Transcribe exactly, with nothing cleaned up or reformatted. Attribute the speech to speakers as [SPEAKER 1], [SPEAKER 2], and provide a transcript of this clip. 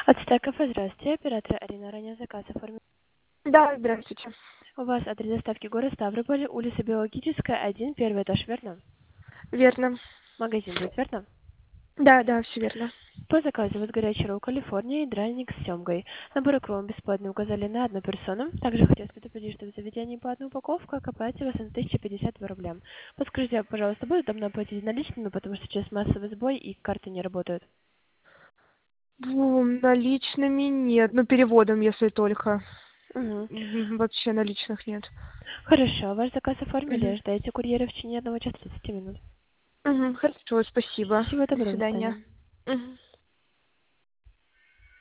[SPEAKER 1] Ацтеков, здравствуйте. Оператор Арина, ранее заказ оформил.
[SPEAKER 2] Да, здравствуйте.
[SPEAKER 1] У вас адрес доставки город Ставрополь, улица Биологическая, один, первый этаж, верно?
[SPEAKER 2] Верно.
[SPEAKER 1] Магазин будет, верно?
[SPEAKER 2] Да, да, все верно.
[SPEAKER 1] По заказу у вас горячий ролл Калифорния и драник с семгой. Набор икру бесплатно указали на одну персону. Также хотелось предупредить, что в заведении по одной упаковке окупаете вас на тысяча пятьдесят два рубля. Подскажите, пожалуйста, будет удобно оплатить наличными, потому что сейчас массовый сбой и карты не работают?
[SPEAKER 2] Ну, наличными нет. Ну, переводом, если только.
[SPEAKER 1] Угу.
[SPEAKER 2] М, Вообще наличных нет.
[SPEAKER 1] Хорошо, ваш заказ оформили.
[SPEAKER 2] Мгм.
[SPEAKER 1] Ждайте курьера в течение одного часа тридцати минут.
[SPEAKER 2] Мгм, хорошо, спасибо.
[SPEAKER 1] Всего
[SPEAKER 2] До
[SPEAKER 1] доброго, до
[SPEAKER 2] свидания.
[SPEAKER 1] свидания.
[SPEAKER 2] Мгм.